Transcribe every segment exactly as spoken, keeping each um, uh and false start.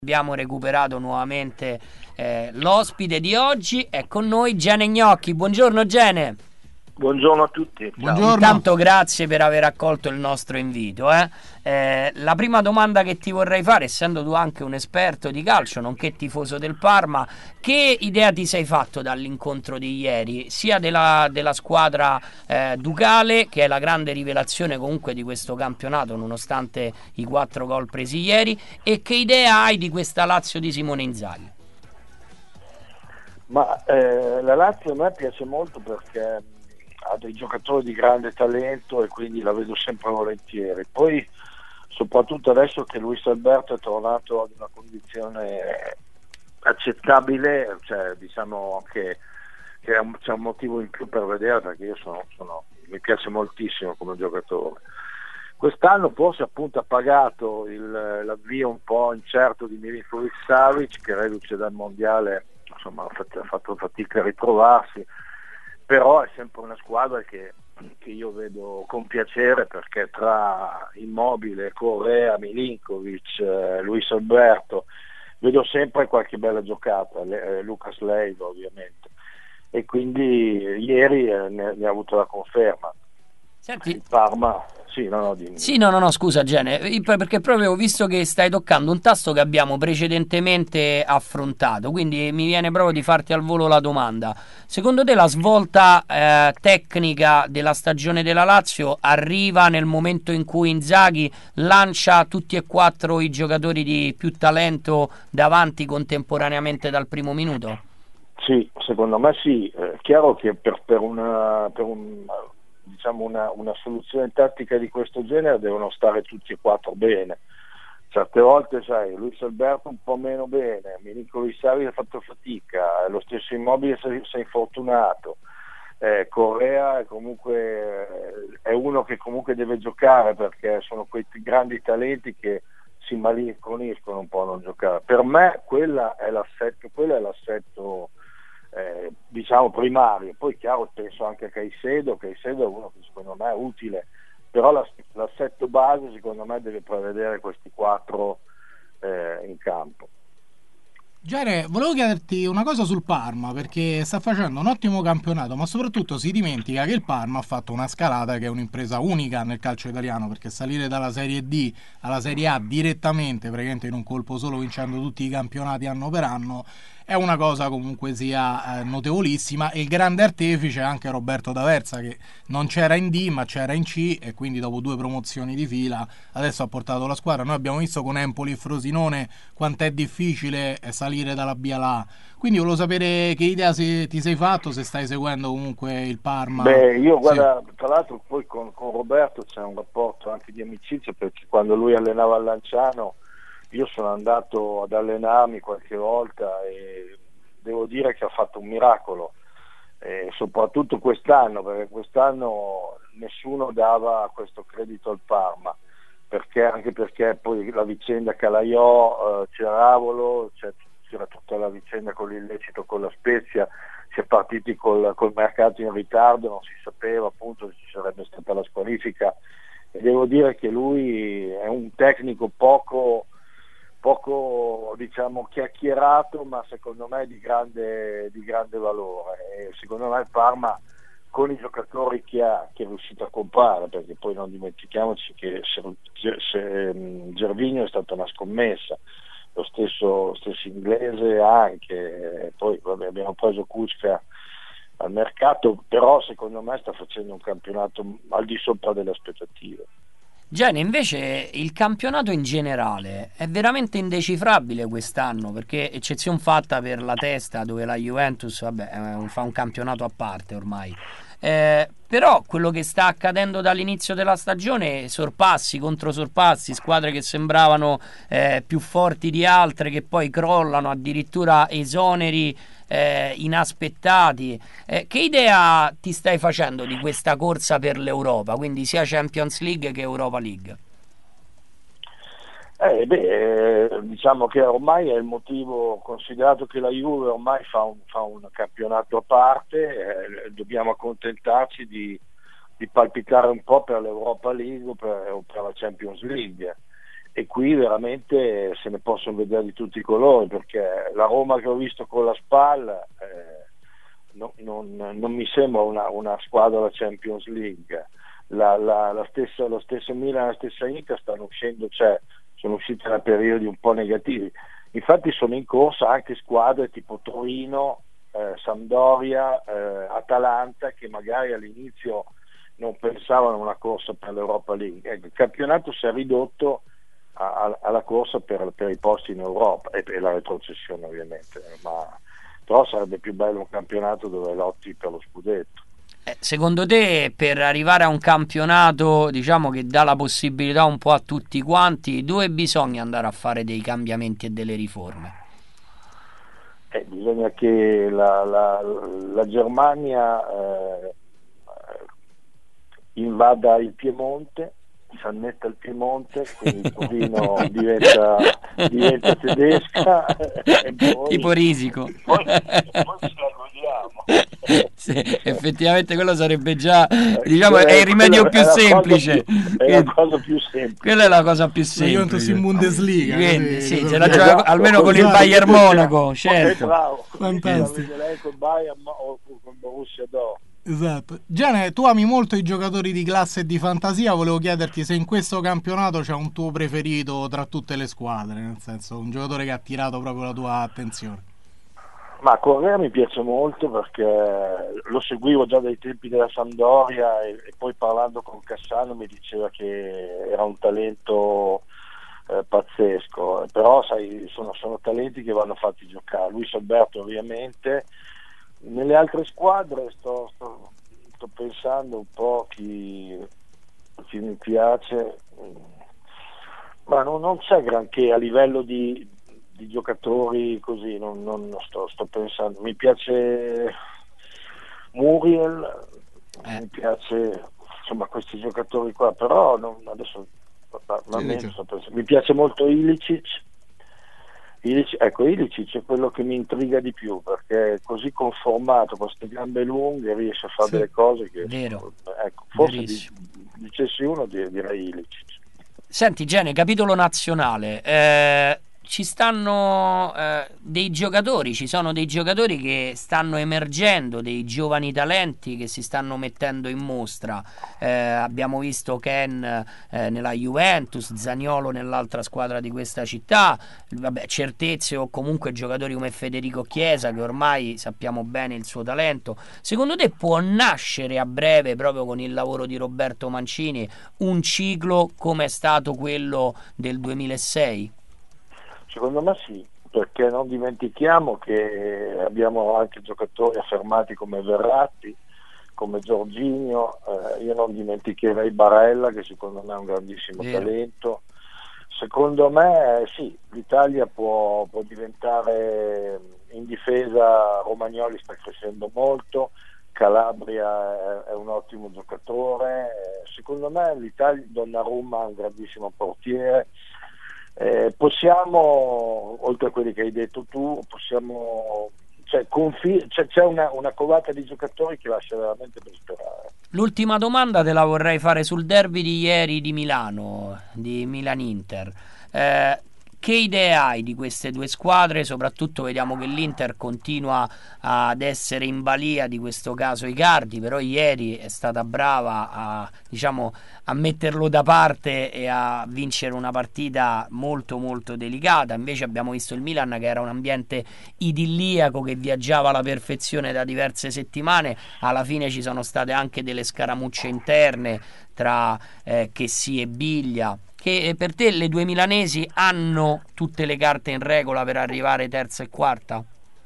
Abbiamo recuperato nuovamente eh, l'ospite di oggi, è con noi Gene Gnocchi. Buongiorno Gene. Buongiorno a tutti. Ciao. Intanto grazie per aver accolto il nostro invito. Eh. Eh, la prima domanda che ti vorrei fare, essendo tu anche un esperto di calcio, nonché tifoso del Parma, che idea ti sei fatto dall'incontro di ieri, sia della, della squadra eh, ducale, che è la grande rivelazione comunque di questo campionato, nonostante i quattro gol presi ieri, e che idea hai di questa Lazio di Simone Inzaghi? Ma eh, la Lazio a me piace molto perché ha dei giocatori di grande talento e quindi la vedo sempre volentieri. Poi soprattutto adesso che Luis Alberto è tornato ad una condizione accettabile, cioè diciamo che, che c'è un motivo in più per vedere, perché io sono, sono, mi piace moltissimo come giocatore. Quest'anno forse appunto ha pagato il, l'avvio un po' incerto di Milinković-Savić, che reduce dal mondiale insomma ha fatto fatica a ritrovarsi, però è sempre una squadra che, che io vedo con piacere, perché tra Immobile, Correa, Milinkovic, eh, Luis Alberto vedo sempre qualche bella giocata, le, eh, Lucas Leiva ovviamente, e quindi ieri eh, ne, ne ha avuto la conferma. Senti, il Parma sì no no dimmi. Sì, no, no, no, scusa Gene, perché proprio ho visto che stai toccando un tasto che abbiamo precedentemente affrontato, quindi mi viene proprio di farti al volo la domanda. Secondo te la svolta eh, tecnica della stagione della Lazio arriva nel momento in cui Inzaghi lancia tutti e quattro i giocatori di più talento davanti contemporaneamente dal primo minuto? Sì, secondo me sì. È chiaro che per, per una... Per un... diciamo una, una soluzione tattica di questo genere devono stare tutti e quattro bene. Certe volte sai, Luis Alberto un po' meno bene, Milinković-Savić ha fatto fatica, lo stesso Immobile si è infortunato, eh, Correa è comunque è uno che comunque deve giocare, perché sono quei grandi talenti che si malinconiscono un po' a non giocare. Per me quella è l'assetto, quello è l'assetto Eh, diciamo primario. Poi chiaro, penso anche a Caicedo. Caicedo è uno che secondo me è utile, però l'assetto base secondo me deve prevedere questi quattro eh, in campo. Gere, volevo chiederti una cosa sul Parma, perché sta facendo un ottimo campionato, ma soprattutto si dimentica che il Parma ha fatto una scalata che è un'impresa unica nel calcio italiano, perché salire dalla Serie D alla Serie A direttamente, praticamente in un colpo solo, vincendo tutti i campionati anno per anno, è una cosa comunque sia eh, notevolissima. E il grande artefice è anche Roberto D'Aversa, che non c'era in D ma c'era in C, e quindi dopo due promozioni di fila adesso ha portato la squadra. Noi abbiamo visto con Empoli e Frosinone quanto è difficile salire dalla B alla A, quindi volevo sapere che idea si, ti sei fatto, se stai seguendo comunque il Parma. Beh, io guarda, sì. tra l'altro poi con, con Roberto c'è un rapporto anche di amicizia, perché quando lui allenava a Lanciano io sono andato ad allenarmi qualche volta e devo dire che ha fatto un miracolo, e soprattutto quest'anno, perché quest'anno nessuno dava questo credito al Parma, perché anche perché poi la vicenda Calaiò, eh, Ceravolo, c'è, c'era tutta la vicenda con l'illecito con la Spezia, si è partiti col, col mercato in ritardo, non si sapeva appunto se ci sarebbe stata la squalifica, e devo dire che lui è un tecnico poco poco diciamo chiacchierato, ma secondo me di grande, di grande valore, e secondo me il Parma con i giocatori che ha, che è riuscito a comprare, perché poi non dimentichiamoci che se, se, Gervinho è stata una scommessa, lo stesso, lo stesso inglese anche, poi vabbè, abbiamo preso Kučka al mercato, però secondo me sta facendo un campionato al di sopra delle aspettative. Gene, invece il campionato in generale è veramente indecifrabile quest'anno, perché eccezione fatta per la testa, dove la Juventus vabbè, fa un campionato a parte ormai, eh, però quello che sta accadendo dall'inizio della stagione, sorpassi contro sorpassi, squadre che sembravano eh, più forti di altre che poi crollano, addirittura esoneri eh, inaspettati. Eh, che idea ti stai facendo di questa corsa per l'Europa, quindi sia Champions League che Europa League? Eh, beh, eh, diciamo che ormai è il motivo, considerato che la Juve ormai fa un, fa un campionato a parte, eh, dobbiamo accontentarci di, di palpitare un po' per l'Europa League o per, o per la Champions League. e qui veramente se ne possono vedere di tutti i colori, perché la Roma che ho visto con la spalla eh, no, non, non mi sembra una, una squadra della Champions League. La, la, la stessa, lo stesso Milan e la stessa Inter stanno uscendo, cioè sono uscite da periodi un po' negativi, infatti sono in corsa anche squadre tipo Torino, eh, Sampdoria, eh, Atalanta, che magari all'inizio non pensavano a una corsa per l'Europa League. Ecco, il campionato si è ridotto a, a, alla corsa per, per i posti in Europa e per la retrocessione ovviamente, ma però sarebbe più bello un campionato dove lotti per lo scudetto. Eh, secondo te, per arrivare a un campionato, diciamo, che dà la possibilità un po' a tutti quanti, dove bisogna andare a fare dei cambiamenti e delle riforme? Eh, bisogna che la, la, la Germania eh, invada il Piemonte, si annetta il Piemonte, quindi il Torino diventa, diventa tedesca e poi, tipo Risico. e poi, e poi ci argodiamo. Sì, effettivamente quello sarebbe già, Eh, diciamo, è il rimedio più è la semplice. Più, è la cosa più semplice. Quella è la cosa più La Juventus semplice. in Bundesliga, Quindi, così, sì, così. se la Esatto, gioca almeno con il esatto. Bayern Poi Monaco, c'è- È certo. bravo, Fantastico. con Bayern o con Borussia Dortmund. Esatto. Gianni, tu ami molto i giocatori di classe e di fantasia, volevo chiederti se in questo campionato c'è un tuo preferito tra tutte le squadre, nel senso un giocatore che ha attirato proprio la tua attenzione. Ma Correa mi piace molto perché lo seguivo già dai tempi della Sampdoria e, e poi parlando con Cassano mi diceva che era un talento eh, pazzesco, però sai, sono, sono talenti che vanno fatti giocare. Luis Alberto ovviamente. Nelle altre squadre sto, sto, sto pensando un po' chi, chi mi piace, ma non, non c'è granché a livello di, di giocatori così, non, non sto, sto pensando. Mi piace Muriel, Eh. mi piace insomma questi giocatori qua, però non, adesso veramente sto pensando. Mi piace molto Ilicic. Ilicic, ecco, Ilicic è quello che mi intriga di più perché è così conformato, con queste gambe lunghe riesce a fare Sì. delle cose che Vero. ecco, forse di, Verissimo. dicessi uno di- direi Ilicic. Senti, Gene, capitolo nazionale. Eh, ci stanno eh, dei giocatori, ci sono dei giocatori che stanno emergendo, dei giovani talenti che si stanno mettendo in mostra. Eh, abbiamo visto Ken eh, nella Juventus, Zaniolo nell'altra squadra di questa città, vabbè, certezze o comunque giocatori come Federico Chiesa che ormai sappiamo bene il suo talento. Secondo te può nascere a breve, proprio con il lavoro di Roberto Mancini, un ciclo come è stato quello del duemilasei? Secondo me sì, perché non dimentichiamo che abbiamo anche giocatori affermati come Verratti, come Jorginho, eh, io non dimenticherei Barella che secondo me è un grandissimo Vero. talento. Secondo me sì, l'Italia può, può diventare in difesa, Romagnoli sta crescendo molto, Calabria è, è un ottimo giocatore, eh, secondo me l'Italia, Donnarumma è un grandissimo portiere. Eh, possiamo, oltre a quelli che hai detto tu, possiamo, cioè, confi- cioè, c'è una, una covata di giocatori che lascia veramente per sperare. L'ultima domanda te la vorrei fare sul derby di ieri di Milano, di Milan-Inter. Eh, che idee hai di queste due squadre? Soprattutto vediamo che l'Inter continua ad essere in balia di questo caso Icardi, però ieri è stata brava a, diciamo, a metterlo da parte e a vincere una partita molto molto delicata. Invece abbiamo visto il Milan che era un ambiente idilliaco che viaggiava alla perfezione da diverse settimane. Alla fine ci sono state anche delle scaramucce interne tra eh, Chessy e Biglia. Che per te le due milanesi hanno tutte le carte in regola per arrivare terza e quarta?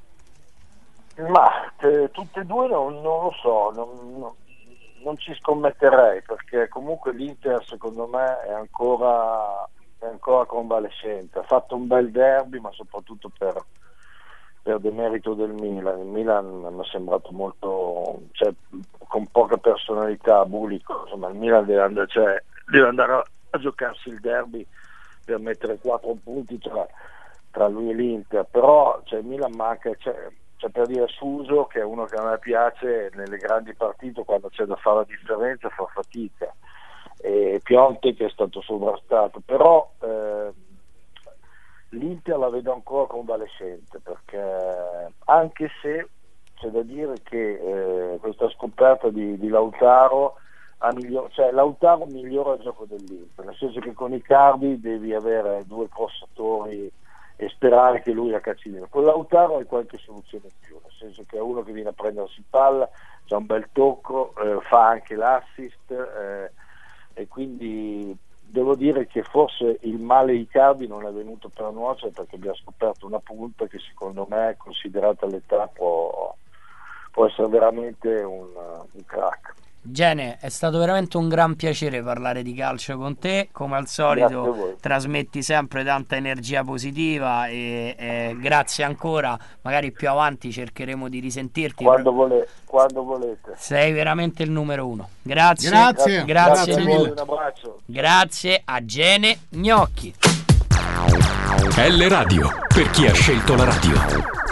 Ma eh, tutte e due non, non lo so, non, non- non ci scommetterei perché comunque l'Inter secondo me è ancora, è ancora convalescente. Ha fatto un bel derby, ma soprattutto per, per demerito del Milan. Il Milan mi è sembrato molto, cioè, con poca personalità, bulico. Insomma, il Milan deve andare, cioè, deve andare a, a giocarsi il derby per mettere quattro punti tra, tra lui e l'Inter, però cioè, il Milan manca, cioè, cioè, per dire Suso, che è uno che a me piace nelle grandi partite, quando c'è da fare la differenza fa fatica. e Piontek è stato sovrastato, però eh, l'Inter la vedo ancora convalescente, perché anche se c'è da dire che eh, questa scoperta di, di Lautaro ha miglior- cioè Lautaro migliora il gioco dell'Inter, nel senso che con Icardi devi avere due crossatori e sperare che lui la cacci dentro. Con Lautaro hai qualche soluzione in più, nel senso che è uno che viene a prendersi palla, c'ha un bel tocco, eh, fa anche l'assist, eh, e quindi devo dire che forse il male Icardi non è venuto per nuocere, perché abbiamo scoperto una punta che secondo me, considerata l'età, può, può essere veramente un, un crack. Gene, è stato veramente un gran piacere parlare di calcio con te, come al solito trasmetti sempre tanta energia positiva e eh, grazie ancora, magari più avanti cercheremo di risentirti quando, vole- quando volete. Sei veramente il numero uno. Grazie, grazie, grazie, grazie, grazie mille. Un abbraccio. Grazie a Gene Gnocchi. L Radio, per chi ha scelto la radio.